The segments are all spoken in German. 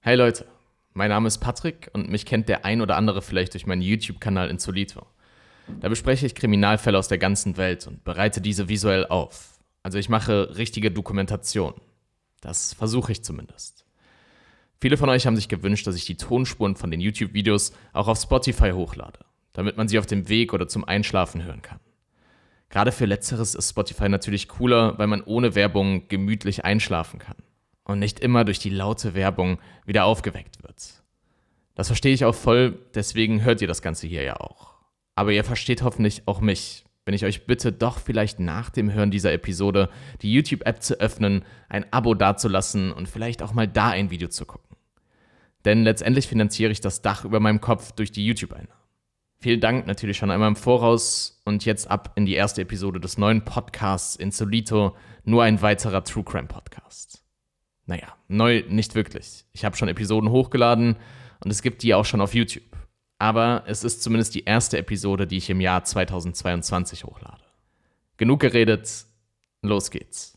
Hey Leute, mein Name ist Patrick und mich kennt der ein oder andere vielleicht durch meinen YouTube-Kanal Insolito. Da bespreche ich Kriminalfälle aus der ganzen Welt und bereite diese visuell auf. Also ich mache richtige Dokumentation. Das versuche ich zumindest. Viele von euch haben sich gewünscht, dass ich die Tonspuren von den YouTube-Videos auch auf Spotify hochlade, damit man sie auf dem Weg oder zum Einschlafen hören kann. Gerade für Letzteres ist Spotify natürlich cooler, weil man ohne Werbung gemütlich einschlafen kann und nicht immer durch die laute Werbung wieder aufgeweckt wird. Das verstehe ich auch voll, deswegen hört ihr das Ganze hier ja auch. Aber ihr versteht hoffentlich auch mich, wenn ich euch bitte, doch vielleicht nach dem Hören dieser Episode die YouTube-App zu öffnen, ein Abo dazulassen und vielleicht auch mal da ein Video zu gucken. Denn letztendlich finanziere ich das Dach über meinem Kopf durch die YouTube-Einnahmen. Vielen Dank natürlich schon einmal im Voraus und jetzt ab in die erste Episode des neuen Podcasts Insolito, nur ein weiterer True Crime Podcast. Naja, neu nicht wirklich. Ich habe schon Episoden hochgeladen und es gibt die auch schon auf YouTube. Aber es ist zumindest die erste Episode, die ich im Jahr 2022 hochlade. Genug geredet, los geht's.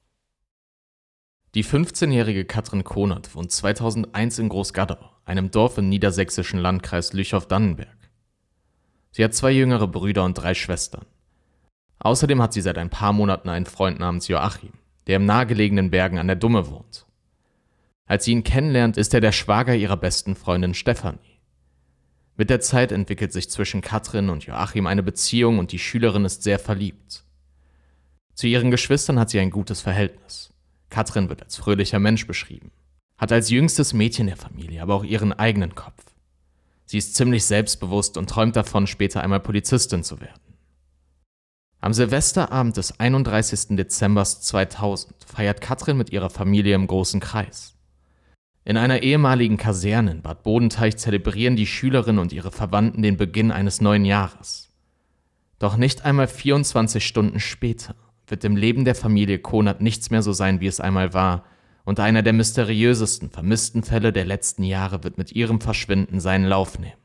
Die 15-jährige Katrin Konert wohnt 2001 in Großgadau, einem Dorf im niedersächsischen Landkreis Lüchow-Dannenberg. Sie hat 2 jüngere Brüder und 3 Schwestern. Außerdem hat sie seit ein paar Monaten einen Freund namens Joachim, der im nahegelegenen Bergen an der Dumme wohnt. Als sie ihn kennenlernt, ist er der Schwager ihrer besten Freundin Stefanie. Mit der Zeit entwickelt sich zwischen Katrin und Joachim eine Beziehung und die Schülerin ist sehr verliebt. Zu ihren Geschwistern hat sie ein gutes Verhältnis. Katrin wird als fröhlicher Mensch beschrieben, hat als jüngstes Mädchen der Familie aber auch ihren eigenen Kopf. Sie ist ziemlich selbstbewusst und träumt davon, später einmal Polizistin zu werden. Am Silvesterabend des 31. Dezember 2000 feiert Katrin mit ihrer Familie im großen Kreis. In einer ehemaligen Kaserne in Bad Bodenteich zelebrieren die Schülerin und ihre Verwandten den Beginn eines neuen Jahres. Doch nicht einmal 24 Stunden später wird im Leben der Familie Konert nichts mehr so sein, wie es einmal war, und einer der mysteriösesten vermissten Fälle der letzten Jahre wird mit ihrem Verschwinden seinen Lauf nehmen.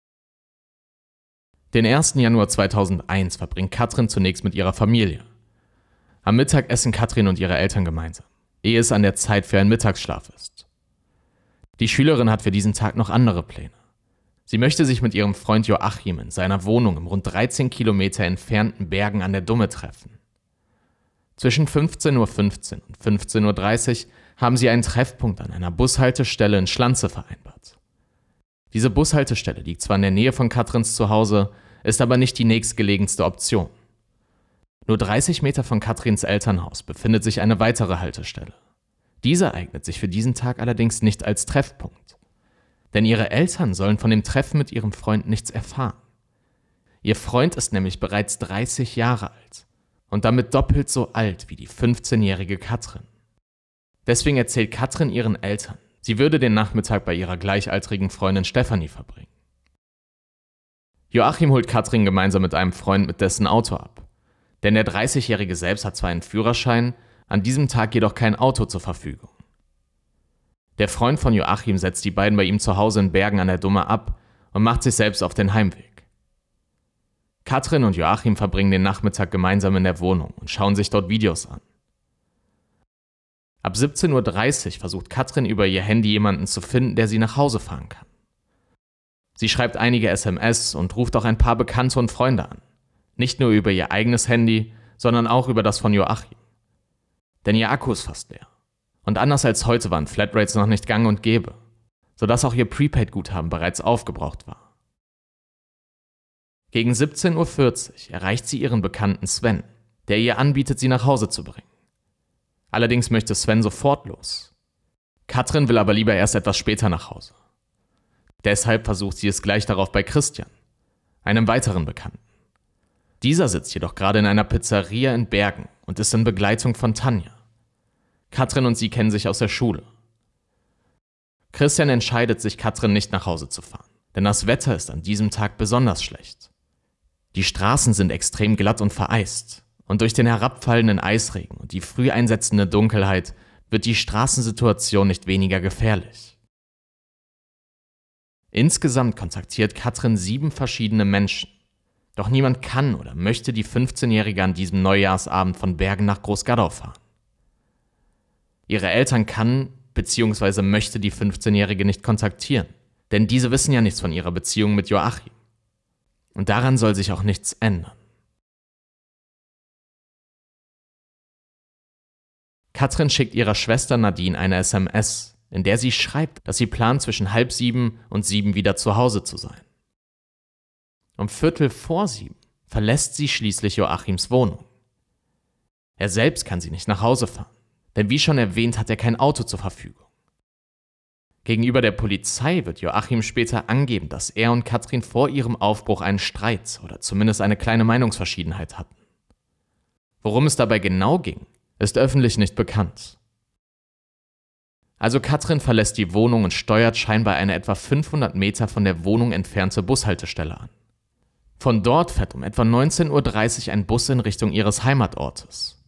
Den 1. Januar 2001 verbringt Katrin zunächst mit ihrer Familie. Am Mittag essen Katrin und ihre Eltern gemeinsam, ehe es an der Zeit für einen Mittagsschlaf ist. Die Schülerin hat für diesen Tag noch andere Pläne. Sie möchte sich mit ihrem Freund Joachim in seiner Wohnung im rund 13 Kilometer entfernten Bergen an der Dumme treffen. Zwischen 15:15 Uhr und 15:30 Uhr haben sie einen Treffpunkt an einer Bushaltestelle in Schlanze vereinbart. Diese Bushaltestelle liegt zwar in der Nähe von Katrins Zuhause, ist aber nicht die nächstgelegenste Option. Nur 30 Meter von Katrins Elternhaus befindet sich eine weitere Haltestelle. Diese eignet sich für diesen Tag allerdings nicht als Treffpunkt. Denn ihre Eltern sollen von dem Treffen mit ihrem Freund nichts erfahren. Ihr Freund ist nämlich bereits 30 Jahre alt und damit doppelt so alt wie die 15-jährige Katrin. Deswegen erzählt Katrin ihren Eltern, sie würde den Nachmittag bei ihrer gleichaltrigen Freundin Stefanie verbringen. Joachim holt Katrin gemeinsam mit einem Freund mit dessen Auto ab. Denn der 30-Jährige selbst hat zwar einen Führerschein, an diesem Tag jedoch kein Auto zur Verfügung. Der Freund von Joachim setzt die beiden bei ihm zu Hause in Bergen an der Dumme ab und macht sich selbst auf den Heimweg. Katrin und Joachim verbringen den Nachmittag gemeinsam in der Wohnung und schauen sich dort Videos an. Ab 17:30 Uhr versucht Katrin über ihr Handy jemanden zu finden, der sie nach Hause fahren kann. Sie schreibt einige SMS und ruft auch ein paar Bekannte und Freunde an. Nicht nur über ihr eigenes Handy, sondern auch über das von Joachim. Denn ihr Akku ist fast leer. Und anders als heute waren Flatrates noch nicht gang und gäbe, sodass auch ihr Prepaid-Guthaben bereits aufgebraucht war. Gegen 17:40 Uhr erreicht sie ihren Bekannten Sven, der ihr anbietet, sie nach Hause zu bringen. Allerdings möchte Sven sofort los. Katrin will aber lieber erst etwas später nach Hause. Deshalb versucht sie es gleich darauf bei Christian, einem weiteren Bekannten. Dieser sitzt jedoch gerade in einer Pizzeria in Bergen und ist in Begleitung von Tanja. Katrin und sie kennen sich aus der Schule. Christian entscheidet sich, Katrin nicht nach Hause zu fahren, denn das Wetter ist an diesem Tag besonders schlecht. Die Straßen sind extrem glatt und vereist. Und durch den herabfallenden Eisregen und die früh einsetzende Dunkelheit wird die Straßensituation nicht weniger gefährlich. Insgesamt kontaktiert Katrin 7 verschiedene Menschen. Doch niemand kann oder möchte die 15-Jährige an diesem Neujahrsabend von Bergen nach Großgadau fahren. Ihre Eltern kann beziehungsweise möchte die 15-Jährige nicht kontaktieren, denn diese wissen ja nichts von ihrer Beziehung mit Joachim. Und daran soll sich auch nichts ändern. Katrin schickt ihrer Schwester Nadine eine SMS, in der sie schreibt, dass sie plant, zwischen 6:30 und 7 wieder zu Hause zu sein. Um 6:45 verlässt sie schließlich Joachims Wohnung. Er selbst kann sie nicht nach Hause fahren, denn wie schon erwähnt, hat er kein Auto zur Verfügung. Gegenüber der Polizei wird Joachim später angeben, dass er und Katrin vor ihrem Aufbruch einen Streit oder zumindest eine kleine Meinungsverschiedenheit hatten. Worum es dabei genau ging, ist öffentlich nicht bekannt. Also Katrin verlässt die Wohnung und steuert scheinbar eine etwa 500 Meter von der Wohnung entfernte Bushaltestelle an. Von dort fährt um etwa 19:30 Uhr ein Bus in Richtung ihres Heimatortes.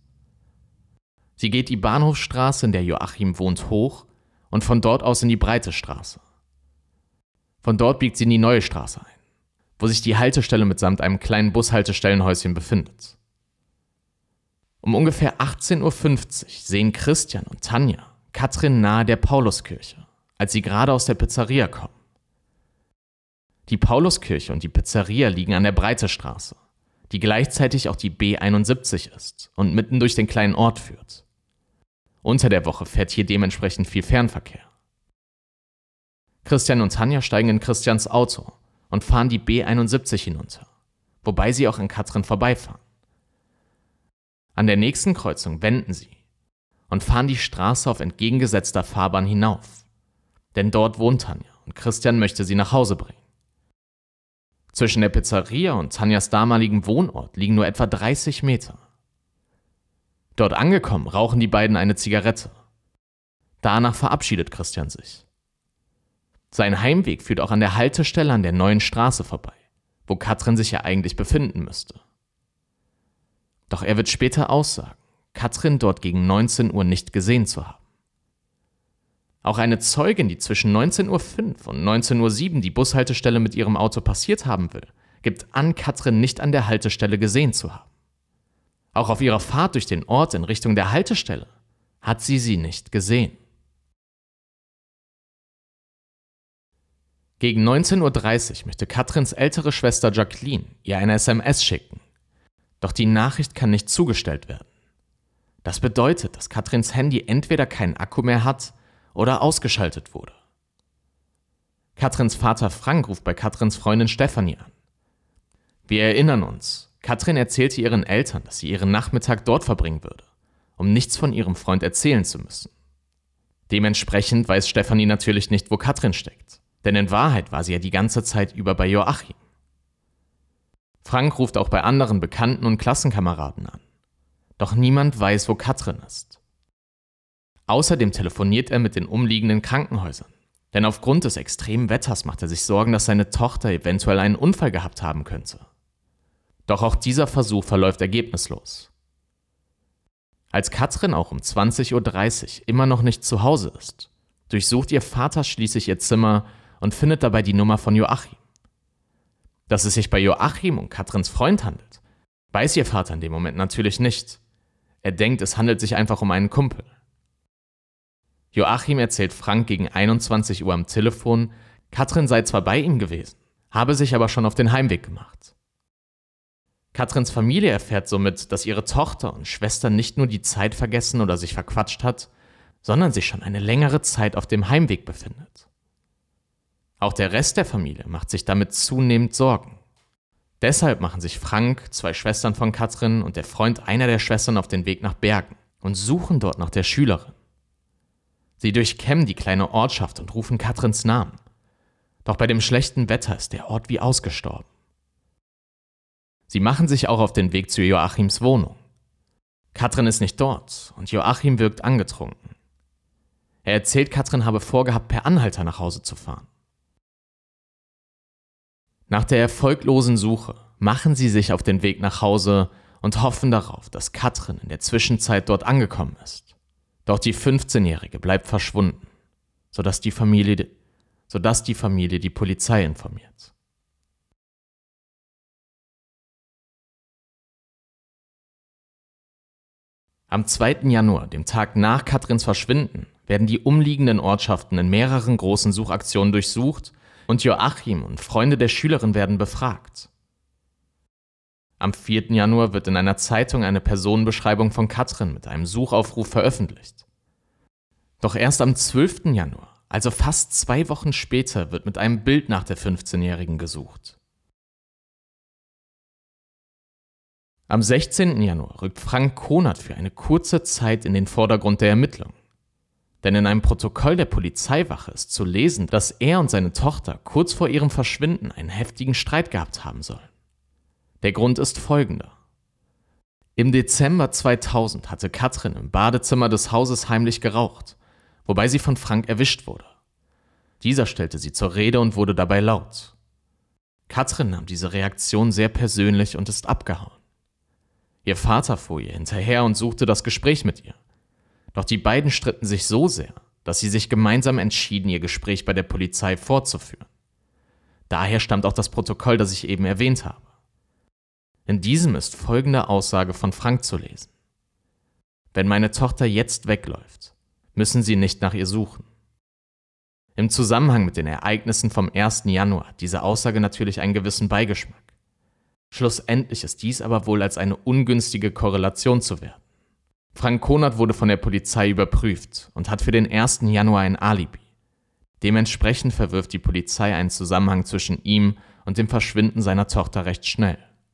Sie geht die Bahnhofstraße, in der Joachim wohnt, hoch und von dort aus in die breite Straße. Von dort biegt sie in die neue Straße ein, wo sich die Haltestelle mitsamt einem kleinen Bushaltestellenhäuschen befindet. Um ungefähr 18:50 Uhr sehen Christian und Tanja Katrin nahe der Pauluskirche, als sie gerade aus der Pizzeria kommen. Die Pauluskirche und die Pizzeria liegen an der Breite Straße, die gleichzeitig auch die B71 ist und mitten durch den kleinen Ort führt. Unter der Woche fährt hier dementsprechend viel Fernverkehr. Christian und Tanja steigen in Christians Auto und fahren die B71 hinunter, wobei sie auch an Katrin vorbeifahren. An der nächsten Kreuzung wenden sie und fahren die Straße auf entgegengesetzter Fahrbahn hinauf, denn dort wohnt Tanja und Christian möchte sie nach Hause bringen. Zwischen der Pizzeria und Tanjas damaligem Wohnort liegen nur etwa 30 Meter. Dort angekommen, rauchen die beiden eine Zigarette. Danach verabschiedet Christian sich. Sein Heimweg führt auch an der Haltestelle an der neuen Straße vorbei, wo Katrin sich ja eigentlich befinden müsste. Doch er wird später aussagen, Katrin dort gegen 19 Uhr nicht gesehen zu haben. Auch eine Zeugin, die zwischen 19:05 Uhr und 19:07 Uhr die Bushaltestelle mit ihrem Auto passiert haben will, gibt an, Katrin nicht an der Haltestelle gesehen zu haben. Auch auf ihrer Fahrt durch den Ort in Richtung der Haltestelle hat sie nicht gesehen. Gegen 19:30 Uhr möchte Katrins ältere Schwester Jacqueline ihr eine SMS schicken. Doch die Nachricht kann nicht zugestellt werden. Das bedeutet, dass Katrins Handy entweder keinen Akku mehr hat oder ausgeschaltet wurde. Katrins Vater Frank ruft bei Katrins Freundin Stefanie an. Wir erinnern uns, Katrin erzählte ihren Eltern, dass sie ihren Nachmittag dort verbringen würde, um nichts von ihrem Freund erzählen zu müssen. Dementsprechend weiß Stefanie natürlich nicht, wo Katrin steckt, denn in Wahrheit war sie ja die ganze Zeit über bei Joachim. Frank ruft auch bei anderen Bekannten und Klassenkameraden an. Doch niemand weiß, wo Katrin ist. Außerdem telefoniert er mit den umliegenden Krankenhäusern, denn aufgrund des extremen Wetters macht er sich Sorgen, dass seine Tochter eventuell einen Unfall gehabt haben könnte. Doch auch dieser Versuch verläuft ergebnislos. Als Katrin auch um 20:30 Uhr immer noch nicht zu Hause ist, durchsucht ihr Vater schließlich ihr Zimmer und findet dabei die Nummer von Joachim. Dass es sich bei Joachim um Katrins Freund handelt, weiß ihr Vater in dem Moment natürlich nicht. Er denkt, es handelt sich einfach um einen Kumpel. Joachim erzählt Frank gegen 21 Uhr am Telefon, Katrin sei zwar bei ihm gewesen, habe sich aber schon auf den Heimweg gemacht. Katrins Familie erfährt somit, dass ihre Tochter und Schwester nicht nur die Zeit vergessen oder sich verquatscht hat, sondern sich schon eine längere Zeit auf dem Heimweg befindet. Auch der Rest der Familie macht sich damit zunehmend Sorgen. Deshalb machen sich Frank, 2 Schwestern von Katrin und der Freund einer der Schwestern auf den Weg nach Bergen und suchen dort nach der Schülerin. Sie durchkämmen die kleine Ortschaft und rufen Katrins Namen. Doch bei dem schlechten Wetter ist der Ort wie ausgestorben. Sie machen sich auch auf den Weg zu Joachims Wohnung. Katrin ist nicht dort und Joachim wirkt angetrunken. Er erzählt, Katrin habe vorgehabt, per Anhalter nach Hause zu fahren. Nach der erfolglosen Suche machen sie sich auf den Weg nach Hause und hoffen darauf, dass Katrin in der Zwischenzeit dort angekommen ist. Doch die 15-Jährige bleibt verschwunden, sodass die Familie die Polizei informiert. Am 2. Januar, dem Tag nach Katrins Verschwinden, werden die umliegenden Ortschaften in mehreren großen Suchaktionen durchsucht und Joachim und Freunde der Schülerin werden befragt. Am 4. Januar wird in einer Zeitung eine Personenbeschreibung von Katrin mit einem Suchaufruf veröffentlicht. Doch erst am 12. Januar, also fast 2 Wochen später, wird mit einem Bild nach der 15-Jährigen gesucht. Am 16. Januar rückt Frank Konert für eine kurze Zeit in den Vordergrund der Ermittlungen. Denn in einem Protokoll der Polizeiwache ist zu lesen, dass er und seine Tochter kurz vor ihrem Verschwinden einen heftigen Streit gehabt haben sollen. Der Grund ist folgender. Im Dezember 2000 hatte Katrin im Badezimmer des Hauses heimlich geraucht, wobei sie von Frank erwischt wurde. Dieser stellte sie zur Rede und wurde dabei laut. Katrin nahm diese Reaktion sehr persönlich und ist abgehauen. Ihr Vater fuhr ihr hinterher und suchte das Gespräch mit ihr. Doch die beiden stritten sich so sehr, dass sie sich gemeinsam entschieden, ihr Gespräch bei der Polizei fortzuführen. Daher stammt auch das Protokoll, das ich eben erwähnt habe. In diesem ist folgende Aussage von Frank zu lesen. Wenn meine Tochter jetzt wegläuft, müssen Sie nicht nach ihr suchen. Im Zusammenhang mit den Ereignissen vom 1. Januar hat diese Aussage natürlich einen gewissen Beigeschmack. Schlussendlich ist dies aber wohl als eine ungünstige Korrelation zu werten. Frank Konert wurde von der Polizei überprüft und hat für den 1. Januar ein Alibi. Dementsprechend verwirft die Polizei einen Zusammenhang zwischen ihm und dem Verschwinden seiner Tochter recht schnell.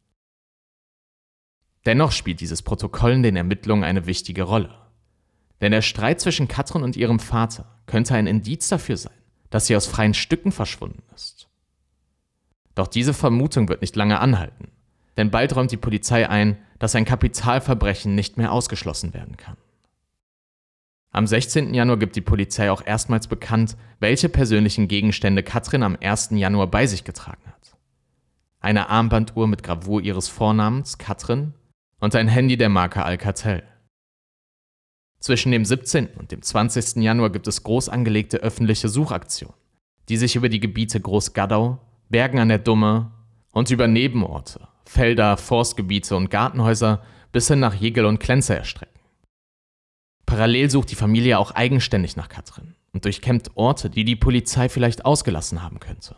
Dennoch spielt dieses Protokoll in den Ermittlungen eine wichtige Rolle. Denn der Streit zwischen Katrin und ihrem Vater könnte ein Indiz dafür sein, dass sie aus freien Stücken verschwunden ist. Doch diese Vermutung wird nicht lange anhalten, denn bald räumt die Polizei ein, dass ein Kapitalverbrechen nicht mehr ausgeschlossen werden kann. Am 16. Januar gibt die Polizei auch erstmals bekannt, welche persönlichen Gegenstände Katrin am 1. Januar bei sich getragen hat. Eine Armbanduhr mit Gravur ihres Vornamens, Katrin, und ein Handy der Marke Alcatel. Zwischen dem 17. und dem 20. Januar gibt es groß angelegte öffentliche Suchaktionen, die sich über die Gebiete Großgadau, Bergen an der Dumme und über Nebenorte, Felder, Forstgebiete und Gartenhäuser bis hin nach Jegel und Klenze erstrecken. Parallel sucht die Familie auch eigenständig nach Katrin und durchkämmt Orte, die die Polizei vielleicht ausgelassen haben könnte.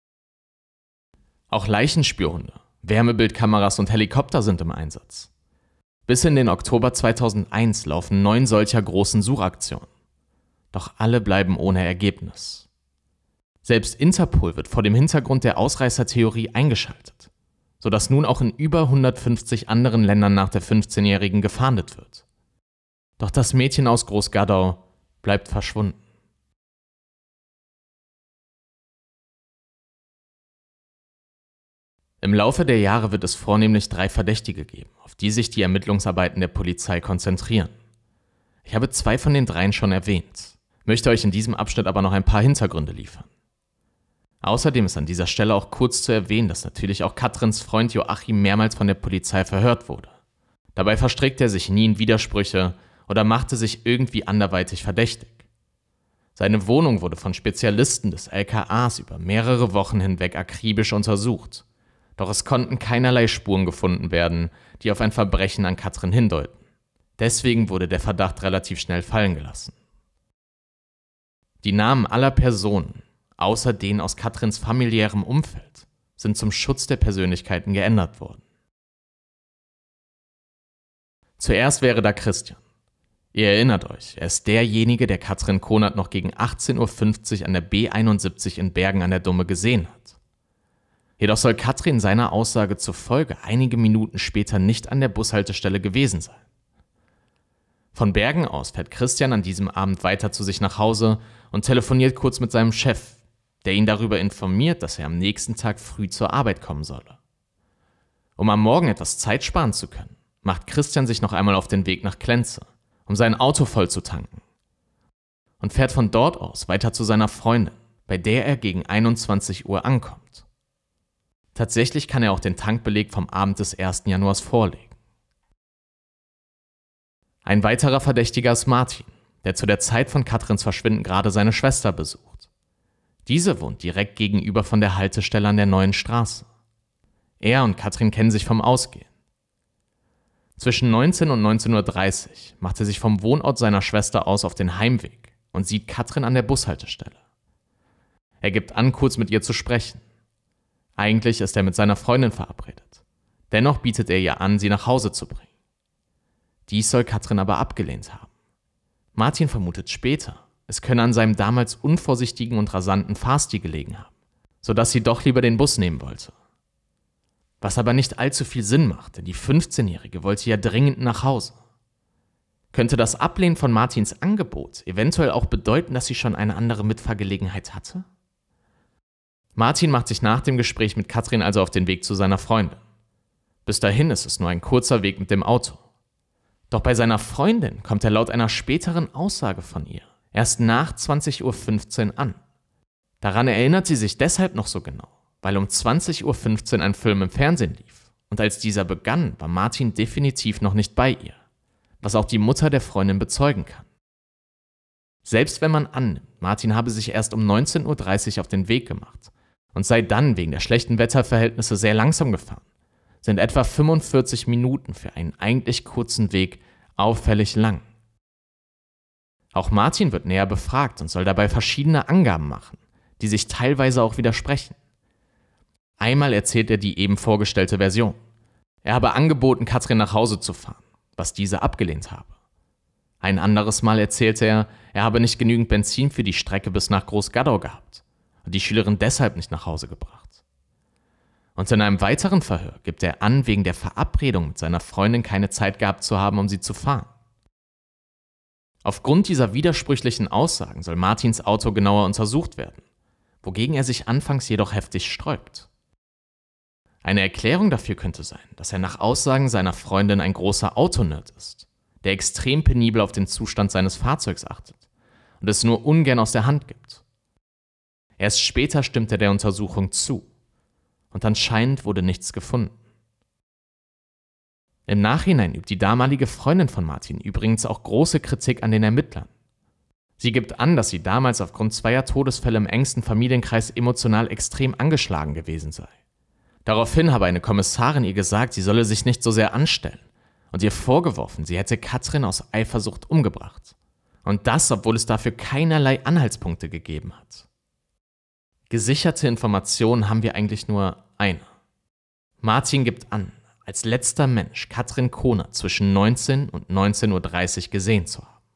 Auch Leichenspürhunde, Wärmebildkameras und Helikopter sind im Einsatz. Bis in den Oktober 2001 laufen 9 solcher großen Suchaktionen. Doch alle bleiben ohne Ergebnis. Selbst Interpol wird vor dem Hintergrund der Ausreißertheorie eingeschaltet, sodass nun auch in über 150 anderen Ländern nach der 15-Jährigen gefahndet wird. Doch das Mädchen aus Großgadau bleibt verschwunden. Im Laufe der Jahre wird es vornehmlich 3 Verdächtige geben, auf die sich die Ermittlungsarbeiten der Polizei konzentrieren. Ich habe 2 von den 3 schon erwähnt, möchte euch in diesem Abschnitt aber noch ein paar Hintergründe liefern. Außerdem ist an dieser Stelle auch kurz zu erwähnen, dass natürlich auch Katrins Freund Joachim mehrmals von der Polizei verhört wurde. Dabei verstrickte er sich nie in Widersprüche oder machte sich irgendwie anderweitig verdächtig. Seine Wohnung wurde von Spezialisten des LKAs über mehrere Wochen hinweg akribisch untersucht. Doch es konnten keinerlei Spuren gefunden werden, die auf ein Verbrechen an Katrin hindeuten. Deswegen wurde der Verdacht relativ schnell fallen gelassen. Die Namen aller Personen, außer denen aus Katrins familiärem Umfeld, sind zum Schutz der Persönlichkeiten geändert worden. Zuerst wäre da Christian. Ihr erinnert euch, er ist derjenige, der Katrin Konert noch gegen 18:50 Uhr an der B71 in Bergen an der Dumme gesehen hat. Jedoch soll Katrin seiner Aussage zufolge einige Minuten später nicht an der Bushaltestelle gewesen sein. Von Bergen aus fährt Christian an diesem Abend weiter zu sich nach Hause und telefoniert kurz mit seinem Chef, der ihn darüber informiert, dass er am nächsten Tag früh zur Arbeit kommen solle. Um am Morgen etwas Zeit sparen zu können, macht Christian sich noch einmal auf den Weg nach Klenze, um sein Auto voll zu tanken, und fährt von dort aus weiter zu seiner Freundin, bei der er gegen 21 Uhr ankommt. Tatsächlich kann er auch den Tankbeleg vom Abend des 1. Januars vorlegen. Ein weiterer Verdächtiger ist Martin, der zu der Zeit von Katrins Verschwinden gerade seine Schwester besucht. Diese wohnt direkt gegenüber von der Haltestelle an der Neuen Straße. Er und Katrin kennen sich vom Ausgehen. Zwischen 19 und 19:30 Uhr macht er sich vom Wohnort seiner Schwester aus auf den Heimweg und sieht Katrin an der Bushaltestelle. Er gibt an, kurz mit ihr zu sprechen. Eigentlich ist er mit seiner Freundin verabredet. Dennoch bietet er ihr an, sie nach Hause zu bringen. Dies soll Katrin aber abgelehnt haben. Martin vermutet später, es könne an seinem damals unvorsichtigen und rasanten Fahrstil gelegen haben, sodass sie doch lieber den Bus nehmen wollte. Was aber nicht allzu viel Sinn macht, denn die 15-Jährige wollte ja dringend nach Hause. Könnte das Ablehnen von Martins Angebot eventuell auch bedeuten, dass sie schon eine andere Mitfahrgelegenheit hatte? Martin macht sich nach dem Gespräch mit Katrin also auf den Weg zu seiner Freundin. Bis dahin ist es nur ein kurzer Weg mit dem Auto. Doch bei seiner Freundin kommt er laut einer späteren Aussage von ihr erst nach 20:15 Uhr an. Daran erinnert sie sich deshalb noch so genau, weil um 20:15 Uhr ein Film im Fernsehen lief. Und als dieser begann, war Martin definitiv noch nicht bei ihr, was auch die Mutter der Freundin bezeugen kann. Selbst wenn man annimmt, Martin habe sich erst um 19:30 Uhr auf den Weg gemacht und sei dann wegen der schlechten Wetterverhältnisse sehr langsam gefahren, sind etwa 45 Minuten für einen eigentlich kurzen Weg auffällig lang. Auch Martin wird näher befragt und soll dabei verschiedene Angaben machen, die sich teilweise auch widersprechen. Einmal erzählt er die eben vorgestellte Version. Er habe angeboten, Katrin nach Hause zu fahren, was diese abgelehnt habe. Ein anderes Mal erzählte er habe nicht genügend Benzin für die Strecke bis nach Großgadau gehabt und die Schülerin deshalb nicht nach Hause gebracht. Und in einem weiteren Verhör gibt er an, wegen der Verabredung mit seiner Freundin keine Zeit gehabt zu haben, um sie zu fahren. Aufgrund dieser widersprüchlichen Aussagen soll Martins Auto genauer untersucht werden, wogegen er sich anfangs jedoch heftig sträubt. Eine Erklärung dafür könnte sein, dass er nach Aussagen seiner Freundin ein großer Autonerd ist, der extrem penibel auf den Zustand seines Fahrzeugs achtet und es nur ungern aus der Hand gibt. Erst später stimmt er der Untersuchung zu und anscheinend wurde nichts gefunden. Im Nachhinein übt die damalige Freundin von Martin übrigens auch große Kritik an den Ermittlern. Sie gibt an, dass sie damals aufgrund zweier Todesfälle im engsten Familienkreis emotional extrem angeschlagen gewesen sei. Daraufhin habe eine Kommissarin ihr gesagt, sie solle sich nicht so sehr anstellen und ihr vorgeworfen, sie hätte Katrin aus Eifersucht umgebracht. Und das, obwohl es dafür keinerlei Anhaltspunkte gegeben hat. Gesicherte Informationen haben wir eigentlich nur eine. Martin gibt an, als letzter Mensch Katrin Kohner zwischen 19 und 19:30 Uhr gesehen zu haben.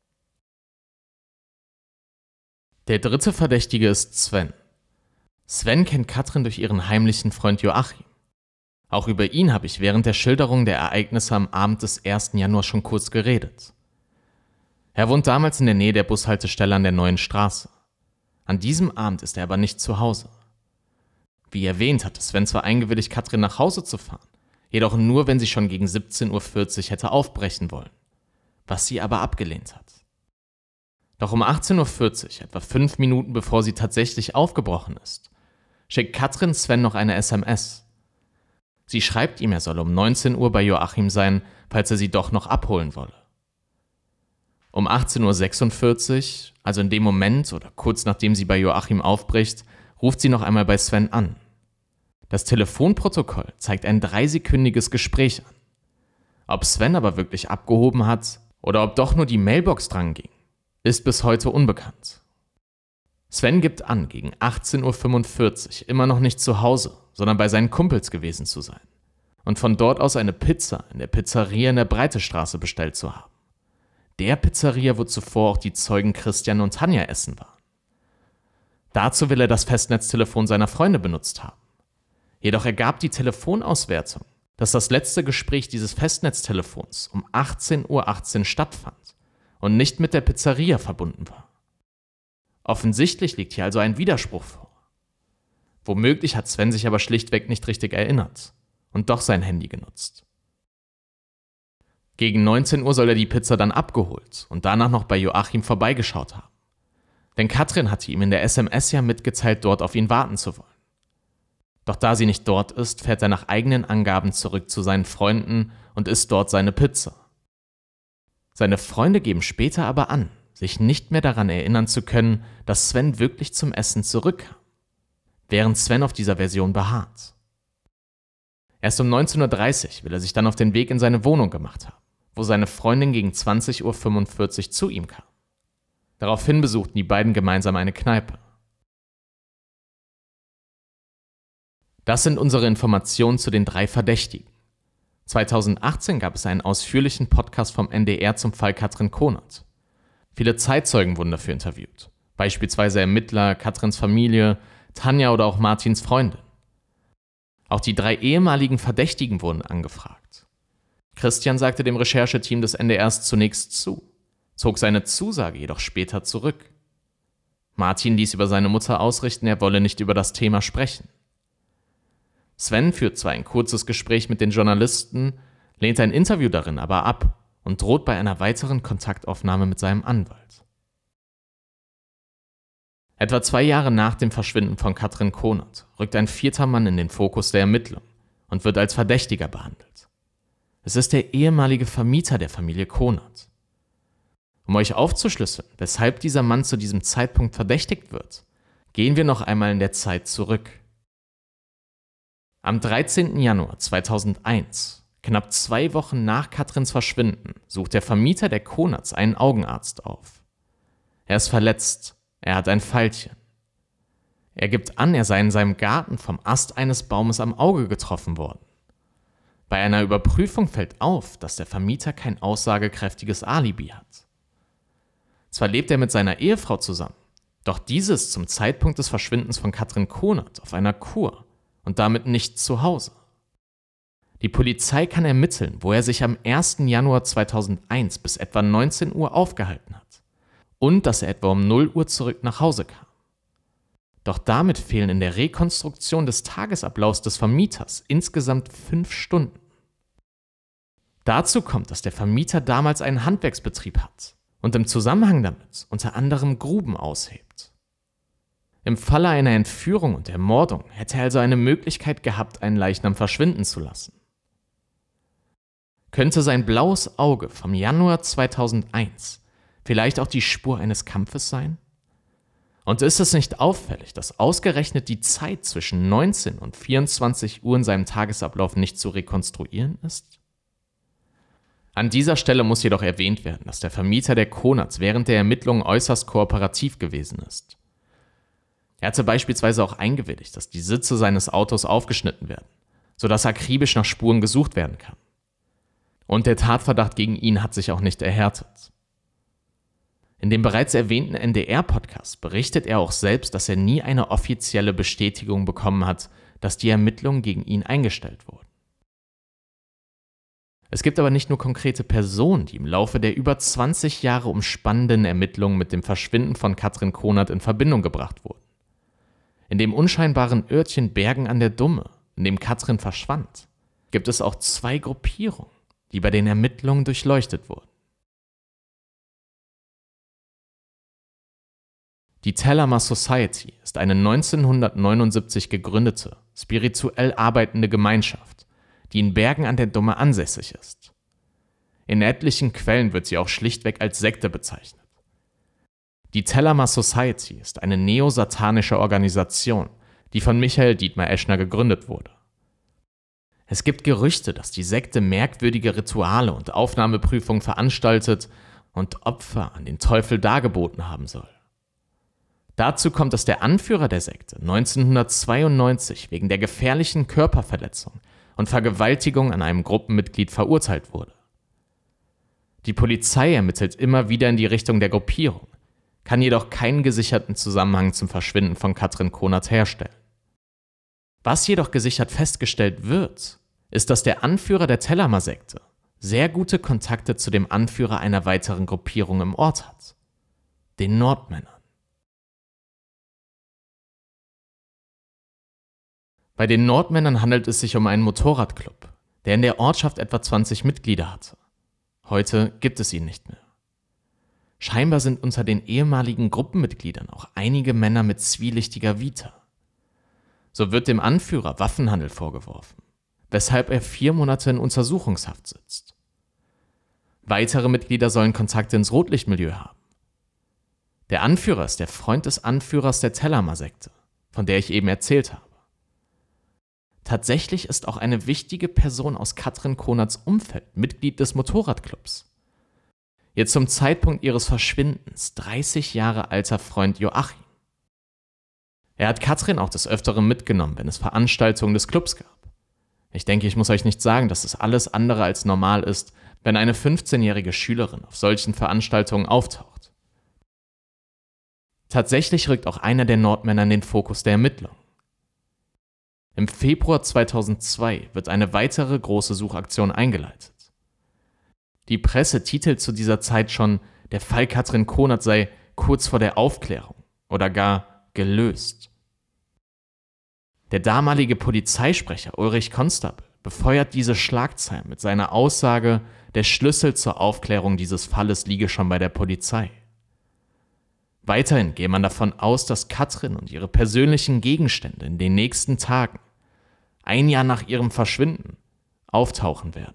Der dritte Verdächtige ist Sven. Sven kennt Katrin durch ihren heimlichen Freund Joachim. Auch über ihn habe ich während der Schilderung der Ereignisse am Abend des 1. Januar schon kurz geredet. Er wohnt damals in der Nähe der Bushaltestelle an der Neuen Straße. An diesem Abend ist er aber nicht zu Hause. Wie erwähnt, hatte Sven zwar eingewilligt, Katrin nach Hause zu fahren, jedoch nur, wenn sie schon gegen 17:40 Uhr hätte aufbrechen wollen, was sie aber abgelehnt hat. Doch um 18:40 Uhr, etwa 5 Minuten bevor sie tatsächlich aufgebrochen ist, schickt Katrin Sven noch eine SMS. Sie schreibt ihm, er solle um 19 Uhr bei Joachim sein, falls er sie doch noch abholen wolle. Um 18:46 Uhr, also in dem Moment oder kurz nachdem sie bei Joachim aufbricht, ruft sie noch einmal bei Sven an. Das Telefonprotokoll zeigt ein 3-sekündiges Gespräch an. Ob Sven aber wirklich abgehoben hat oder ob doch nur die Mailbox dranging, ist bis heute unbekannt. Sven gibt an, gegen 18:45 Uhr immer noch nicht zu Hause, sondern bei seinen Kumpels gewesen zu sein und von dort aus eine Pizza in der Pizzeria in der Breitestraße bestellt zu haben. Der Pizzeria, wo zuvor auch die Zeugen Christian und Tanja essen waren. Dazu will er das Festnetztelefon seiner Freunde benutzt haben. Jedoch ergab die Telefonauswertung, dass das letzte Gespräch dieses Festnetztelefons um 18:18 Uhr stattfand und nicht mit der Pizzeria verbunden war. Offensichtlich liegt hier also ein Widerspruch vor. Womöglich hat Sven sich aber schlichtweg nicht richtig erinnert und doch sein Handy genutzt. Gegen 19 Uhr soll er die Pizza dann abgeholt und danach noch bei Joachim vorbeigeschaut haben. Denn Katrin hatte ihm in der SMS ja mitgeteilt, dort auf ihn warten zu wollen. Doch da sie nicht dort ist, fährt er nach eigenen Angaben zurück zu seinen Freunden und isst dort seine Pizza. Seine Freunde geben später aber an, sich nicht mehr daran erinnern zu können, dass Sven wirklich zum Essen zurückkam, während Sven auf dieser Version beharrt. Erst um 19:30 Uhr will er sich dann auf den Weg in seine Wohnung gemacht haben, wo seine Freundin gegen 20:45 Uhr zu ihm kam. Daraufhin besuchten die beiden gemeinsam eine Kneipe. Das sind unsere Informationen zu den 3 Verdächtigen. 2018 gab es einen ausführlichen Podcast vom NDR zum Fall Katrin Konert. Viele Zeitzeugen wurden dafür interviewt, beispielsweise Ermittler, Katrins Familie, Tanja oder auch Martins Freundin. Auch die 3 ehemaligen Verdächtigen wurden angefragt. Christian sagte dem Rechercheteam des NDRs zunächst zu, zog seine Zusage jedoch später zurück. Martin ließ über seine Mutter ausrichten, er wolle nicht über das Thema sprechen. Sven führt zwar ein kurzes Gespräch mit den Journalisten, lehnt ein Interview darin aber ab und droht bei einer weiteren Kontaktaufnahme mit seinem Anwalt. Etwa 2 Jahre nach dem Verschwinden von Katrin Konert rückt ein 4. Mann in den Fokus der Ermittlung und wird als Verdächtiger behandelt. Es ist der ehemalige Vermieter der Familie Konert. Um euch aufzuschlüsseln, weshalb dieser Mann zu diesem Zeitpunkt verdächtigt wird, gehen wir noch einmal in der Zeit zurück. Am 13. Januar 2001, knapp 2 Wochen nach Katrins Verschwinden, sucht der Vermieter der Konerts einen Augenarzt auf. Er ist verletzt, er hat ein Pfeilchen. Er gibt an, er sei in seinem Garten vom Ast eines Baumes am Auge getroffen worden. Bei einer Überprüfung fällt auf, dass der Vermieter kein aussagekräftiges Alibi hat. Zwar lebt er mit seiner Ehefrau zusammen, doch diese ist zum Zeitpunkt des Verschwindens von Katrin Konert auf einer Kur und damit nicht zu Hause. Die Polizei kann ermitteln, wo er sich am 1. Januar 2001 bis etwa 19 Uhr aufgehalten hat und dass er etwa um 0 Uhr zurück nach Hause kam. Doch damit fehlen in der Rekonstruktion des Tagesablaufs des Vermieters insgesamt 5 Stunden. Dazu kommt, dass der Vermieter damals einen Handwerksbetrieb hat und im Zusammenhang damit unter anderem Gruben aushebt. Im Falle einer Entführung und Ermordung hätte er also eine Möglichkeit gehabt, einen Leichnam verschwinden zu lassen. Könnte sein blaues Auge vom Januar 2001 vielleicht auch die Spur eines Kampfes sein? Und ist es nicht auffällig, dass ausgerechnet die Zeit zwischen 19 und 24 Uhr in seinem Tagesablauf nicht zu rekonstruieren ist? An dieser Stelle muss jedoch erwähnt werden, dass der Vermieter der Konerts während der Ermittlungen äußerst kooperativ gewesen ist. Er hatte beispielsweise auch eingewilligt, dass die Sitze seines Autos aufgeschnitten werden, sodass akribisch nach Spuren gesucht werden kann. Und der Tatverdacht gegen ihn hat sich auch nicht erhärtet. In dem bereits erwähnten NDR-Podcast berichtet er auch selbst, dass er nie eine offizielle Bestätigung bekommen hat, dass die Ermittlungen gegen ihn eingestellt wurden. Es gibt aber nicht nur konkrete Personen, die im Laufe der über 20 Jahre umspannenden Ermittlungen mit dem Verschwinden von Katrin Konert in Verbindung gebracht wurden. In dem unscheinbaren Örtchen Bergen an der Dumme, in dem Katrin verschwand, gibt es auch 2 Gruppierungen, die bei den Ermittlungen durchleuchtet wurden. Die Tellermer Society ist eine 1979 gegründete, spirituell arbeitende Gemeinschaft, die in Bergen an der Dumme ansässig ist. In etlichen Quellen wird sie auch schlichtweg als Sekte bezeichnet. Die Tellermer Society ist eine neosatanische Organisation, die von Michael Dietmar Eschner gegründet wurde. Es gibt Gerüchte, dass die Sekte merkwürdige Rituale und Aufnahmeprüfungen veranstaltet und Opfer an den Teufel dargeboten haben soll. Dazu kommt, dass der Anführer der Sekte 1992 wegen der gefährlichen Körperverletzung und Vergewaltigung an einem Gruppenmitglied verurteilt wurde. Die Polizei ermittelt immer wieder in die Richtung der Gruppierung, kann jedoch keinen gesicherten Zusammenhang zum Verschwinden von Katrin Konert herstellen. Was jedoch gesichert festgestellt wird, ist, dass der Anführer der Tellermer-Sekte sehr gute Kontakte zu dem Anführer einer weiteren Gruppierung im Ort hat, den Nordmännern. Bei den Nordmännern handelt es sich um einen Motorradclub, der in der Ortschaft etwa 20 Mitglieder hatte. Heute gibt es ihn nicht mehr. Scheinbar sind unter den ehemaligen Gruppenmitgliedern auch einige Männer mit zwielichtiger Vita. So wird dem Anführer Waffenhandel vorgeworfen, weshalb er 4 Monate in Untersuchungshaft sitzt. Weitere Mitglieder sollen Kontakte ins Rotlichtmilieu haben. Der Anführer ist der Freund des Anführers der Tellermer-Sekte, von der ich eben erzählt habe. Tatsächlich ist auch eine wichtige Person aus Katrin Konads Umfeld Mitglied des Motorradclubs. Ihr zum Zeitpunkt ihres Verschwindens 30 Jahre alter Freund Joachim. Er hat Katrin auch des Öfteren mitgenommen, wenn es Veranstaltungen des Clubs gab. Ich denke, ich muss euch nicht sagen, dass es alles andere als normal ist, wenn eine 15-jährige Schülerin auf solchen Veranstaltungen auftaucht. Tatsächlich rückt auch einer der Nordmänner in den Fokus der Ermittlungen. Im Februar 2002 wird eine weitere große Suchaktion eingeleitet. Die Presse titelt zu dieser Zeit schon, der Fall Katrin Konad sei kurz vor der Aufklärung oder gar gelöst. Der damalige Polizeisprecher Ulrich Constable befeuert diese Schlagzeilen mit seiner Aussage, der Schlüssel zur Aufklärung dieses Falles liege schon bei der Polizei. Weiterhin gehe man davon aus, dass Katrin und ihre persönlichen Gegenstände in den nächsten Tagen, ein Jahr nach ihrem Verschwinden, auftauchen werden.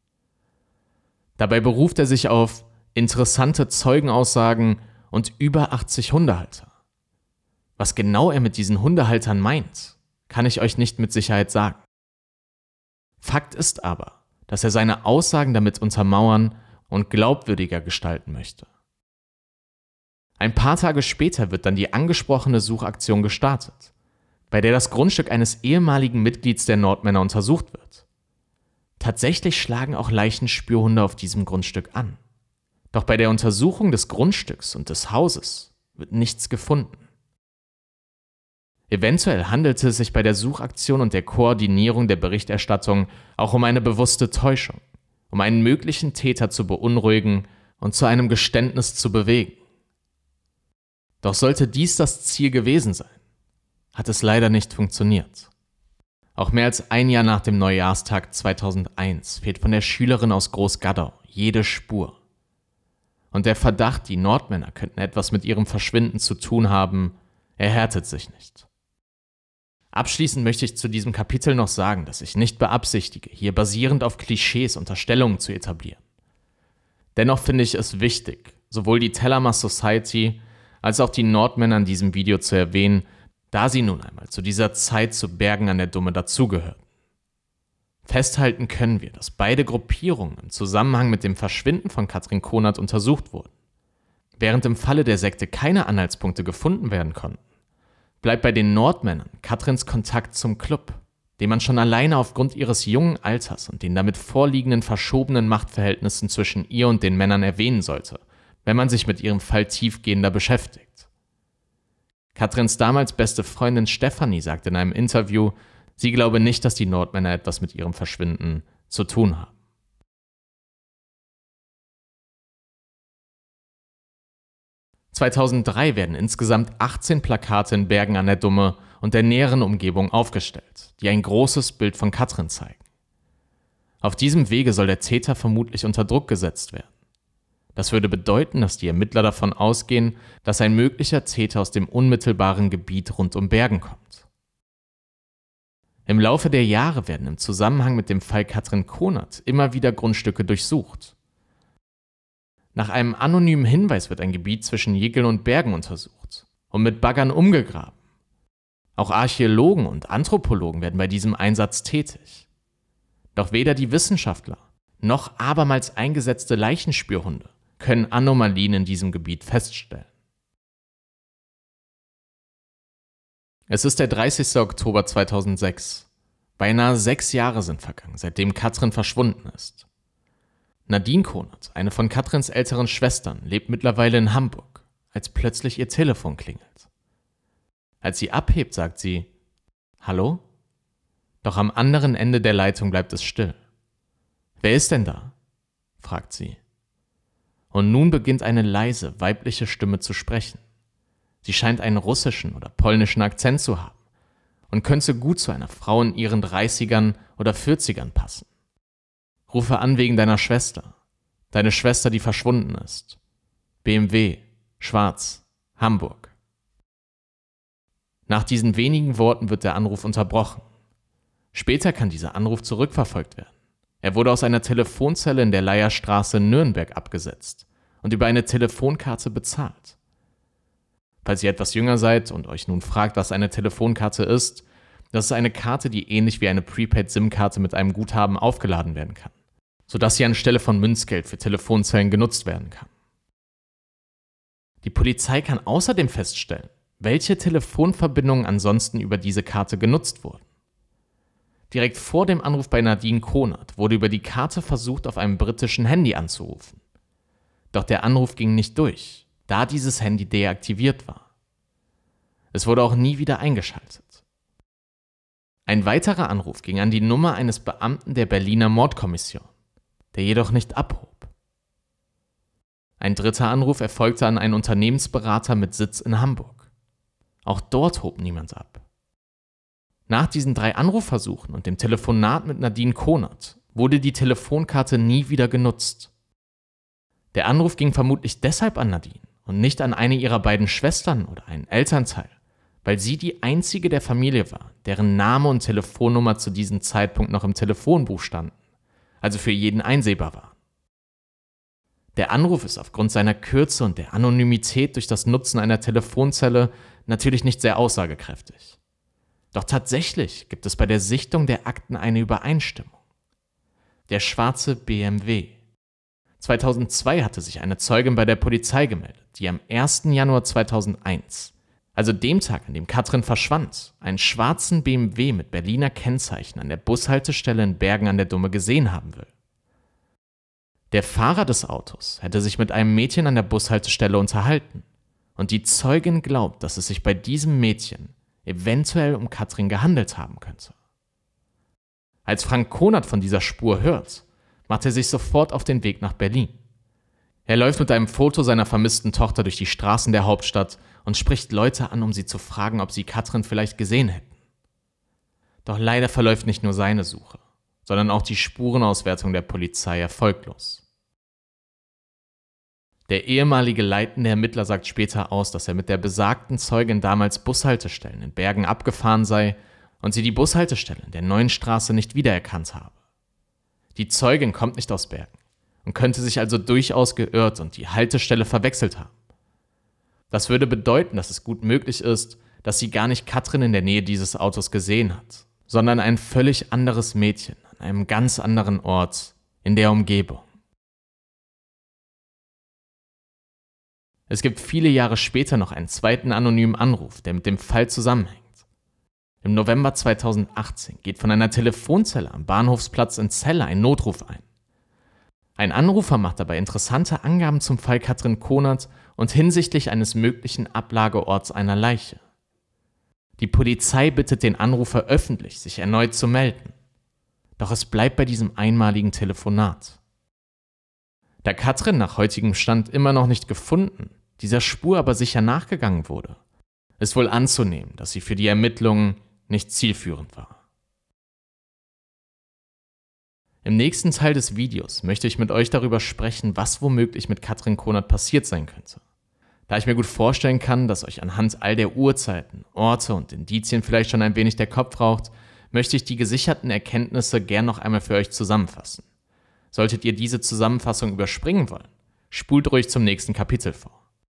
Dabei beruft er sich auf interessante Zeugenaussagen und über 80 Hundehalter. Was genau er mit diesen Hundehaltern meint, kann ich euch nicht mit Sicherheit sagen. Fakt ist aber, dass er seine Aussagen damit untermauern und glaubwürdiger gestalten möchte. Ein paar Tage später wird dann die angesprochene Suchaktion gestartet, bei der das Grundstück eines ehemaligen Mitglieds der Nordmänner untersucht wird. Tatsächlich schlagen auch Leichenspürhunde auf diesem Grundstück an. Doch bei der Untersuchung des Grundstücks und des Hauses wird nichts gefunden. Eventuell handelte es sich bei der Suchaktion und der Koordinierung der Berichterstattung auch um eine bewusste Täuschung, um einen möglichen Täter zu beunruhigen und zu einem Geständnis zu bewegen. Doch sollte dies das Ziel gewesen sein, hat es leider nicht funktioniert. Auch mehr als ein Jahr nach dem Neujahrstag 2001 fehlt von der Schülerin aus Großgaddau jede Spur. Und der Verdacht, die Nordmänner könnten etwas mit ihrem Verschwinden zu tun haben, erhärtet sich nicht. Abschließend möchte ich zu diesem Kapitel noch sagen, dass ich nicht beabsichtige, hier basierend auf Klischees Unterstellungen zu etablieren. Dennoch finde ich es wichtig, sowohl die Tellermer Society als auch die Nordmänner in diesem Video zu erwähnen, da sie nun einmal zu dieser Zeit zu Bergen an der Dumme dazugehörten. Festhalten können wir, dass beide Gruppierungen im Zusammenhang mit dem Verschwinden von Katrin Konad untersucht wurden. Während im Falle der Sekte keine Anhaltspunkte gefunden werden konnten, bleibt bei den Nordmännern Katrins Kontakt zum Club, den man schon alleine aufgrund ihres jungen Alters und den damit vorliegenden verschobenen Machtverhältnissen zwischen ihr und den Männern erwähnen sollte, wenn man sich mit ihrem Fall tiefgehender beschäftigt. Katrins damals beste Freundin Stefanie sagt in einem Interview, sie glaube nicht, dass die Nordmänner etwas mit ihrem Verschwinden zu tun haben. (2003) werden insgesamt 18 Plakate in Bergen an der Dumme und der näheren Umgebung aufgestellt, die ein großes Bild von Katrin zeigen. Auf diesem Wege soll der Täter vermutlich unter Druck gesetzt werden. Das würde bedeuten, dass die Ermittler davon ausgehen, dass ein möglicher Täter aus dem unmittelbaren Gebiet rund um Bergen kommt. Im Laufe der Jahre werden im Zusammenhang mit dem Fall Katrin Konad immer wieder Grundstücke durchsucht. Nach einem anonymen Hinweis wird ein Gebiet zwischen Jeckeln und Bergen untersucht und mit Baggern umgegraben. Auch Archäologen und Anthropologen werden bei diesem Einsatz tätig. Doch weder die Wissenschaftler noch abermals eingesetzte Leichenspürhunde können Anomalien in diesem Gebiet feststellen. Es ist der 30. Oktober 2006. Beinahe 6 Jahre sind vergangen, seitdem Katrin verschwunden ist. Nadine Konad, eine von Katrins älteren Schwestern, lebt mittlerweile in Hamburg, als plötzlich ihr Telefon klingelt. Als sie abhebt, sagt sie: „Hallo?" Doch am anderen Ende der Leitung bleibt es still. „Wer ist denn da?" fragt sie. Und nun beginnt eine leise, weibliche Stimme zu sprechen. Sie scheint einen russischen oder polnischen Akzent zu haben und könnte gut zu einer Frau in ihren 30ern oder 40ern passen. „Rufe an wegen deiner Schwester. Deine Schwester, die verschwunden ist. BMW, schwarz, Hamburg." Nach diesen wenigen Worten wird der Anruf unterbrochen. Später kann dieser Anruf zurückverfolgt werden. Er wurde aus einer Telefonzelle in der Leierstraße in Nürnberg abgesetzt und über eine Telefonkarte bezahlt. Falls ihr etwas jünger seid und euch nun fragt, was eine Telefonkarte ist, Das ist eine Karte, die ähnlich wie eine Prepaid-SIM-Karte mit einem Guthaben aufgeladen werden kann, sodass sie anstelle von Münzgeld für Telefonzellen genutzt werden kann. Die Polizei kann außerdem feststellen, welche Telefonverbindungen ansonsten über diese Karte genutzt wurden. Direkt vor dem Anruf bei Nadine Konert wurde über die Karte versucht, auf einem britischen Handy anzurufen. Doch der Anruf ging nicht durch, da dieses Handy deaktiviert war. Es wurde auch nie wieder eingeschaltet. Ein weiterer Anruf ging an die Nummer eines Beamten der Berliner Mordkommission, der jedoch nicht abhob. Ein dritter Anruf erfolgte an einen Unternehmensberater mit Sitz in Hamburg. Auch dort hob niemand ab. Nach diesen 3 Anrufversuchen und dem Telefonat mit Nadine Konert wurde die Telefonkarte nie wieder genutzt. Der Anruf ging vermutlich deshalb an Nadine und nicht an eine ihrer beiden Schwestern oder einen Elternteil, weil sie die einzige der Familie war, deren Name und Telefonnummer zu diesem Zeitpunkt noch im Telefonbuch standen, also für jeden einsehbar waren. Der Anruf ist aufgrund seiner Kürze und der Anonymität durch das Nutzen einer Telefonzelle natürlich nicht sehr aussagekräftig. Doch tatsächlich gibt es bei der Sichtung der Akten eine Übereinstimmung. Der schwarze BMW. 2002 hatte sich eine Zeugin bei der Polizei gemeldet, die am 1. Januar 2001, also dem Tag, an dem Katrin verschwand, einen schwarzen BMW mit Berliner Kennzeichen an der Bushaltestelle in Bergen an der Dumme gesehen haben will. Der Fahrer des Autos hätte sich mit einem Mädchen an der Bushaltestelle unterhalten und die Zeugin glaubt, dass es sich bei diesem Mädchen eventuell um Katrin gehandelt haben könnte. Als Frank Konert von dieser Spur hört, macht er sich sofort auf den Weg nach Berlin. Er läuft mit einem Foto seiner vermissten Tochter durch die Straßen der Hauptstadt und spricht Leute an, um sie zu fragen, ob sie Katrin vielleicht gesehen hätten. Doch leider verläuft nicht nur seine Suche, sondern auch die Spurenauswertung der Polizei erfolglos. Der ehemalige leitende Ermittler sagt später aus, dass er mit der besagten Zeugin damals Bushaltestellen in Bergen abgefahren sei und sie die Bushaltestelle in der Neuen Straße nicht wiedererkannt habe. Die Zeugin kommt nicht aus Bergen und könnte sich also durchaus geirrt und die Haltestelle verwechselt haben. Das würde bedeuten, dass es gut möglich ist, dass sie gar nicht Katrin in der Nähe dieses Autos gesehen hat, sondern ein völlig anderes Mädchen an einem ganz anderen Ort in der Umgebung. Es gibt viele Jahre später noch einen zweiten anonymen Anruf, der mit dem Fall zusammenhängt. Im November 2018 geht von einer Telefonzelle am Bahnhofsplatz in Celle ein Notruf ein. Ein Anrufer macht dabei interessante Angaben zum Fall Katrin Konert und hinsichtlich eines möglichen Ablageorts einer Leiche. Die Polizei bittet den Anrufer öffentlich, sich erneut zu melden. Doch es bleibt bei diesem einmaligen Telefonat. Da Katrin nach heutigem Stand immer noch nicht gefunden, dieser Spur aber sicher nachgegangen wurde, ist wohl anzunehmen, dass sie für die Ermittlungen nicht zielführend war. Im nächsten Teil des Videos möchte ich mit euch darüber sprechen, was womöglich mit Katrin Konert passiert sein könnte. Da ich mir gut vorstellen kann, dass euch anhand all der Uhrzeiten, Orte und Indizien vielleicht schon ein wenig der Kopf raucht, möchte ich die gesicherten Erkenntnisse gern noch einmal für euch zusammenfassen. Solltet ihr diese Zusammenfassung überspringen wollen, spult ruhig zum nächsten Kapitel vor.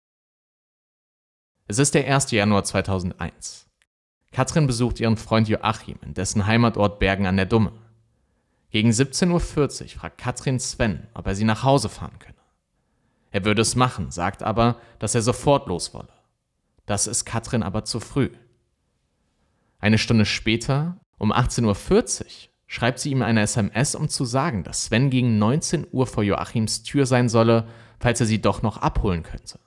Es ist der 1. Januar 2001. Katrin besucht ihren Freund Joachim in dessen Heimatort Bergen an der Dumme. Gegen 17:40 Uhr fragt Katrin Sven, ob er sie nach Hause fahren könne. Er würde es machen, sagt aber, dass er sofort los wolle. Das ist Katrin aber zu früh. Eine Stunde später, um 18:40 Uhr, schreibt sie ihm eine SMS, um zu sagen, dass Sven gegen 19 Uhr vor Joachims Tür sein solle, falls er sie doch noch abholen könnte.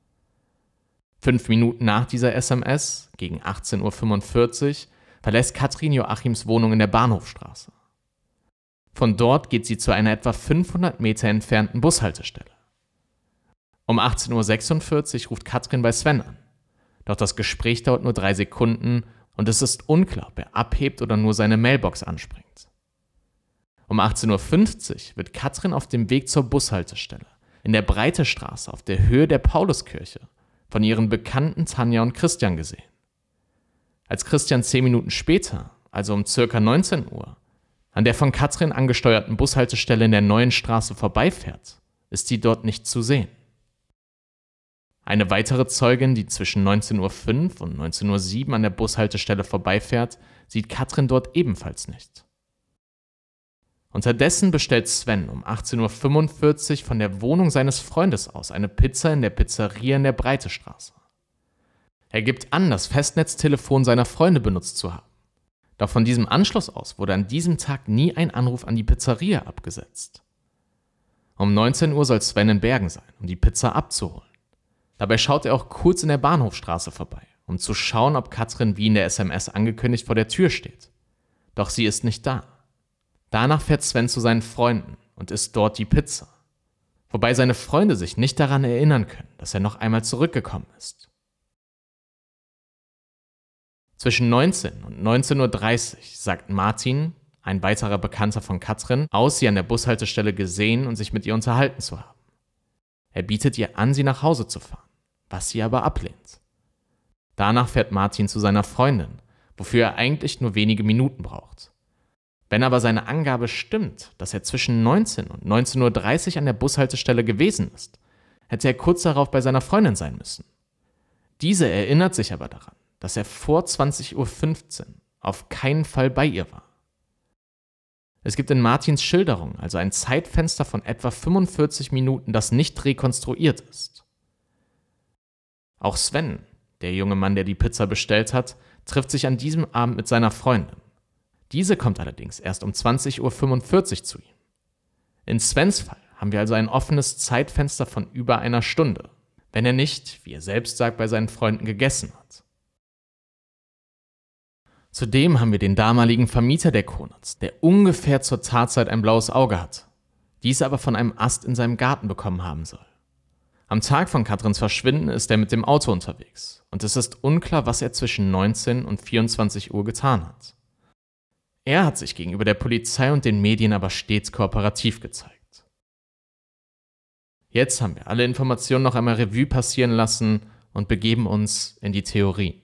5 Minuten nach dieser SMS, gegen 18:45 Uhr, verlässt Katrin Joachims Wohnung in der Bahnhofstraße. Von dort geht sie zu einer etwa 500 Meter entfernten Bushaltestelle. Um 18:46 Uhr ruft Katrin bei Sven an. Doch das Gespräch dauert nur 3 Sekunden und es ist unklar, ob er abhebt oder nur seine Mailbox anspringt. Um 18:50 Uhr wird Katrin auf dem Weg zur Bushaltestelle in der Breitestraße auf der Höhe der Pauluskirche von ihren Bekannten Tanja und Christian gesehen. Als Christian 10 Minuten später, also um ca. 19 Uhr, an der von Katrin angesteuerten Bushaltestelle in der Neuen Straße vorbeifährt, ist sie dort nicht zu sehen. Eine weitere Zeugin, die zwischen 19:05 Uhr und 19:07 Uhr an der Bushaltestelle vorbeifährt, sieht Katrin dort ebenfalls nicht. Unterdessen bestellt Sven um 18:45 Uhr von der Wohnung seines Freundes aus eine Pizza in der Pizzeria in der Breitestraße. Er gibt an, das Festnetztelefon seiner Freunde benutzt zu haben. Doch von diesem Anschluss aus wurde an diesem Tag nie ein Anruf an die Pizzeria abgesetzt. Um 19 Uhr soll Sven in Bergen sein, um die Pizza abzuholen. Dabei schaut er auch kurz in der Bahnhofstraße vorbei, um zu schauen, ob Katrin wie in der SMS angekündigt vor der Tür steht. Doch sie ist nicht da. Danach fährt Sven zu seinen Freunden und isst dort die Pizza. Wobei seine Freunde sich nicht daran erinnern können, dass er noch einmal zurückgekommen ist. Zwischen 19 und 19:30 Uhr sagt Martin, ein weiterer Bekannter von Katrin, aus, sie an der Bushaltestelle gesehen und sich mit ihr unterhalten zu haben. Er bietet ihr an, sie nach Hause zu fahren, was sie aber ablehnt. Danach fährt Martin zu seiner Freundin, wofür er eigentlich nur wenige Minuten braucht. Wenn aber seine Angabe stimmt, dass er zwischen 19 und 19:30 Uhr an der Bushaltestelle gewesen ist, hätte er kurz darauf bei seiner Freundin sein müssen. Diese erinnert sich aber daran, dass er vor 20:15 Uhr auf keinen Fall bei ihr war. Es gibt in Martins Schilderung also ein Zeitfenster von etwa 45 Minuten, das nicht rekonstruiert ist. Auch Sven, der junge Mann, der die Pizza bestellt hat, trifft sich an diesem Abend mit seiner Freundin. Diese kommt allerdings erst um 20:45 Uhr zu ihm. In Svens Fall haben wir also ein offenes Zeitfenster von über einer Stunde, wenn er nicht, wie er selbst sagt, bei seinen Freunden gegessen hat. Zudem haben wir den damaligen Vermieter der Konrads, der ungefähr zur Tatzeit ein blaues Auge hat, dies aber von einem Ast in seinem Garten bekommen haben soll. Am Tag von Katrins Verschwinden ist er mit dem Auto unterwegs und es ist unklar, was er zwischen 19 und 24 Uhr getan hat. Er hat sich gegenüber der Polizei und den Medien aber stets kooperativ gezeigt. Jetzt haben wir alle Informationen noch einmal Revue passieren lassen und begeben uns in die Theorie.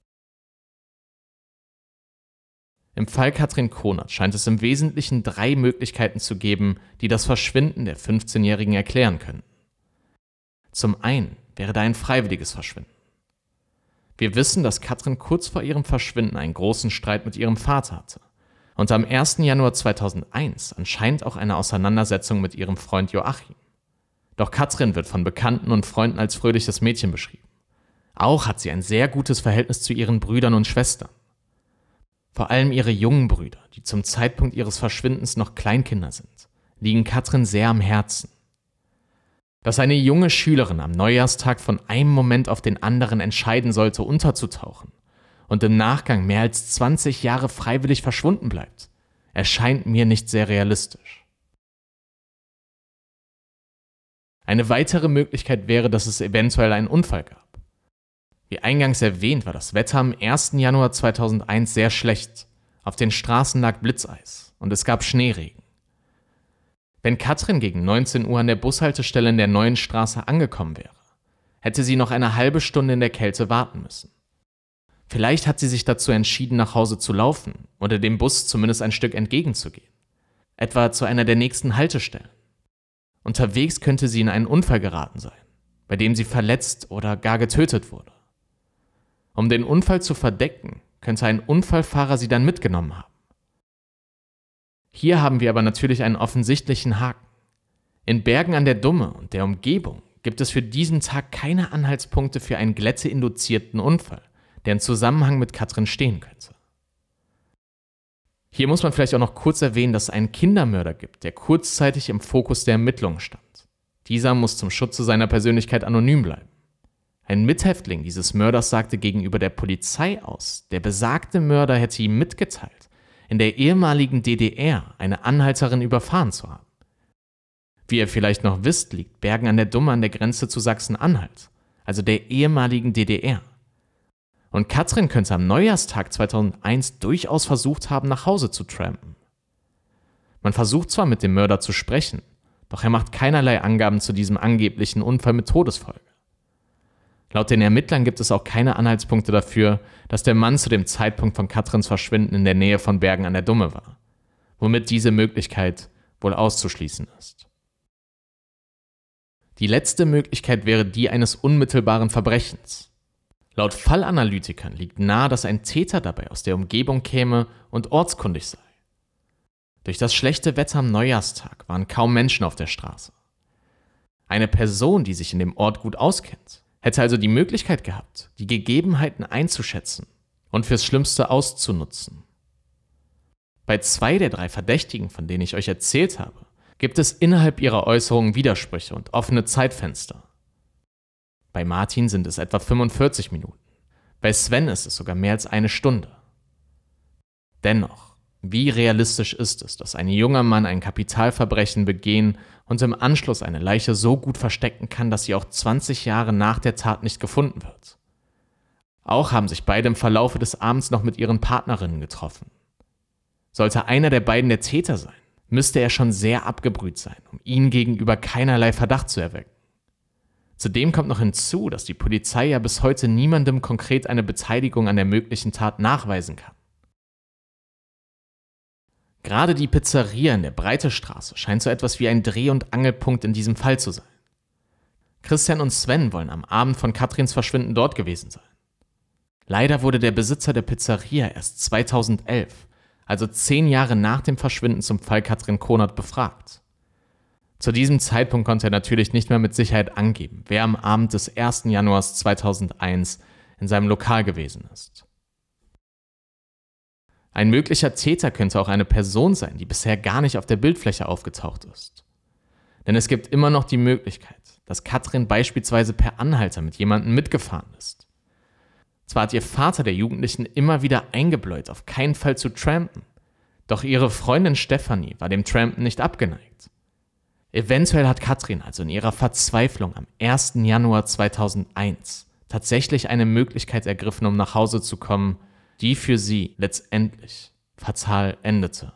Im Fall Katrin Konrad scheint es im Wesentlichen 3 Möglichkeiten zu geben, die das Verschwinden der 15-Jährigen erklären können. Zum einen wäre da ein freiwilliges Verschwinden. Wir wissen, dass Katrin kurz vor ihrem Verschwinden einen großen Streit mit ihrem Vater hatte und am 1. Januar 2001 anscheinend auch eine Auseinandersetzung mit ihrem Freund Joachim. Doch Katrin wird von Bekannten und Freunden als fröhliches Mädchen beschrieben. Auch hat sie ein sehr gutes Verhältnis zu ihren Brüdern und Schwestern. Vor allem ihre jungen Brüder, die zum Zeitpunkt ihres Verschwindens noch Kleinkinder sind, liegen Katrin sehr am Herzen. Dass eine junge Schülerin am Neujahrstag von einem Moment auf den anderen entscheiden sollte, unterzutauchen und im Nachgang mehr als 20 Jahre freiwillig verschwunden bleibt, erscheint mir nicht sehr realistisch. Eine weitere Möglichkeit wäre, dass es eventuell einen Unfall gab. Wie eingangs erwähnt, war das Wetter am 1. Januar 2001 sehr schlecht. Auf den Straßen lag Blitzeis und es gab Schneeregen. Wenn Katrin gegen 19 Uhr an der Bushaltestelle in der Neuen Straße angekommen wäre, hätte sie noch eine halbe Stunde in der Kälte warten müssen. Vielleicht hat sie sich dazu entschieden, nach Hause zu laufen oder dem Bus zumindest ein Stück entgegenzugehen. Etwa zu einer der nächsten Haltestellen. Unterwegs könnte sie in einen Unfall geraten sein, bei dem sie verletzt oder gar getötet wurde. Um den Unfall zu verdecken, könnte ein Unfallfahrer sie dann mitgenommen haben. Hier haben wir aber natürlich einen offensichtlichen Haken. In Bergen an der Dumme und der Umgebung gibt es für diesen Tag keine Anhaltspunkte für einen glätteinduzierten Unfall, der in Zusammenhang mit Katrin stehen könnte. Hier muss man vielleicht auch noch kurz erwähnen, dass es einen Kindermörder gibt, der kurzzeitig im Fokus der Ermittlungen stand. Dieser muss zum Schutze seiner Persönlichkeit anonym bleiben. Ein Mithäftling dieses Mörders sagte gegenüber der Polizei aus, der besagte Mörder hätte ihm mitgeteilt, in der ehemaligen DDR eine Anhalterin überfahren zu haben. Wie ihr vielleicht noch wisst, liegt Bergen an der Dumme an der Grenze zu Sachsen-Anhalt, also der ehemaligen DDR. Und Katrin könnte am Neujahrstag 2001 durchaus versucht haben, nach Hause zu trampen. Man versucht zwar mit dem Mörder zu sprechen, doch er macht keinerlei Angaben zu diesem angeblichen Unfall mit Todesfolge. Laut den Ermittlern gibt es auch keine Anhaltspunkte dafür, dass der Mann zu dem Zeitpunkt von Katrins Verschwinden in der Nähe von Bergen an der Dumme war, womit diese Möglichkeit wohl auszuschließen ist. Die letzte Möglichkeit wäre die eines unmittelbaren Verbrechens. Laut Fallanalytikern liegt nahe, dass ein Täter dabei aus der Umgebung käme und ortskundig sei. Durch das schlechte Wetter am Neujahrstag waren kaum Menschen auf der Straße. Eine Person, die sich in dem Ort gut auskennt, hätte also die Möglichkeit gehabt, die Gegebenheiten einzuschätzen und fürs Schlimmste auszunutzen. Bei 2 der 3 Verdächtigen, von denen ich euch erzählt habe, gibt es innerhalb ihrer Äußerungen Widersprüche und offene Zeitfenster. Bei Martin sind es etwa 45 Minuten, bei Sven ist es sogar mehr als 1 Stunde. Dennoch, wie realistisch ist es, dass ein junger Mann ein Kapitalverbrechen begehen und im Anschluss eine Leiche so gut verstecken kann, dass sie auch 20 Jahre nach der Tat nicht gefunden wird? Auch haben sich beide im Verlaufe des Abends noch mit ihren Partnerinnen getroffen. Sollte einer der beiden der Täter sein, müsste er schon sehr abgebrüht sein, um ihnen gegenüber keinerlei Verdacht zu erwecken. Zudem kommt noch hinzu, dass die Polizei ja bis heute niemandem konkret eine Beteiligung an der möglichen Tat nachweisen kann. Gerade die Pizzeria in der Breitestraße scheint so etwas wie ein Dreh- und Angelpunkt in diesem Fall zu sein. Christian und Sven wollen am Abend von Katrins Verschwinden dort gewesen sein. Leider wurde der Besitzer der Pizzeria erst 2011, also 10 Jahre nach dem Verschwinden zum Fall Katrin Konert, befragt. Zu diesem Zeitpunkt konnte er natürlich nicht mehr mit Sicherheit angeben, wer am Abend des 1. Januars 2001 in seinem Lokal gewesen ist. Ein möglicher Täter könnte auch eine Person sein, die bisher gar nicht auf der Bildfläche aufgetaucht ist. Denn es gibt immer noch die Möglichkeit, dass Katrin beispielsweise per Anhalter mit jemandem mitgefahren ist. Zwar hat ihr Vater der Jugendlichen immer wieder eingebläut, auf keinen Fall zu trampen, doch ihre Freundin Stefanie war dem Trampen nicht abgeneigt. Eventuell hat Katrin also in ihrer Verzweiflung am 1. Januar 2001 tatsächlich eine Möglichkeit ergriffen, um nach Hause zu kommen, die für sie letztendlich fatal endete.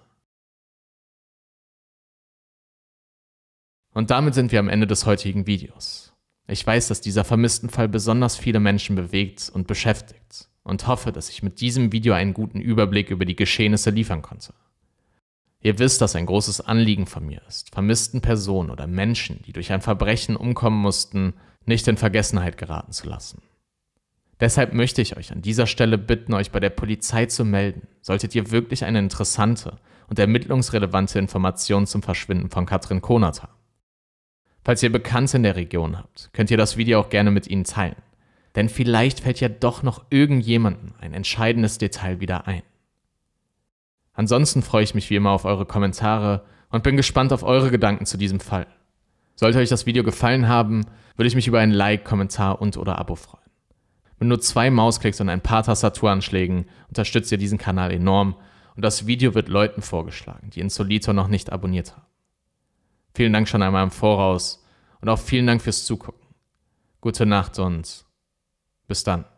Und damit sind wir am Ende des heutigen Videos. Ich weiß, dass dieser vermissten Fall besonders viele Menschen bewegt und beschäftigt und hoffe, dass ich mit diesem Video einen guten Überblick über die Geschehnisse liefern konnte. Ihr wisst, dass ein großes Anliegen von mir ist, vermissten Personen oder Menschen, die durch ein Verbrechen umkommen mussten, nicht in Vergessenheit geraten zu lassen. Deshalb möchte ich euch an dieser Stelle bitten, euch bei der Polizei zu melden, solltet ihr wirklich eine interessante und ermittlungsrelevante Information zum Verschwinden von Katrin Konert haben. Falls ihr Bekannte in der Region habt, könnt ihr das Video auch gerne mit ihnen teilen, denn vielleicht fällt ja doch noch irgendjemandem ein entscheidendes Detail wieder ein. Ansonsten freue ich mich wie immer auf eure Kommentare und bin gespannt auf eure Gedanken zu diesem Fall. Sollte euch das Video gefallen haben, würde ich mich über ein Like, Kommentar und/oder Abo freuen. Mit nur 2 Mausklicks und ein paar Tastaturanschlägen unterstützt ihr diesen Kanal enorm und das Video wird Leuten vorgeschlagen, die Insólito noch nicht abonniert haben. Vielen Dank schon einmal im Voraus und auch vielen Dank fürs Zugucken. Gute Nacht und bis dann.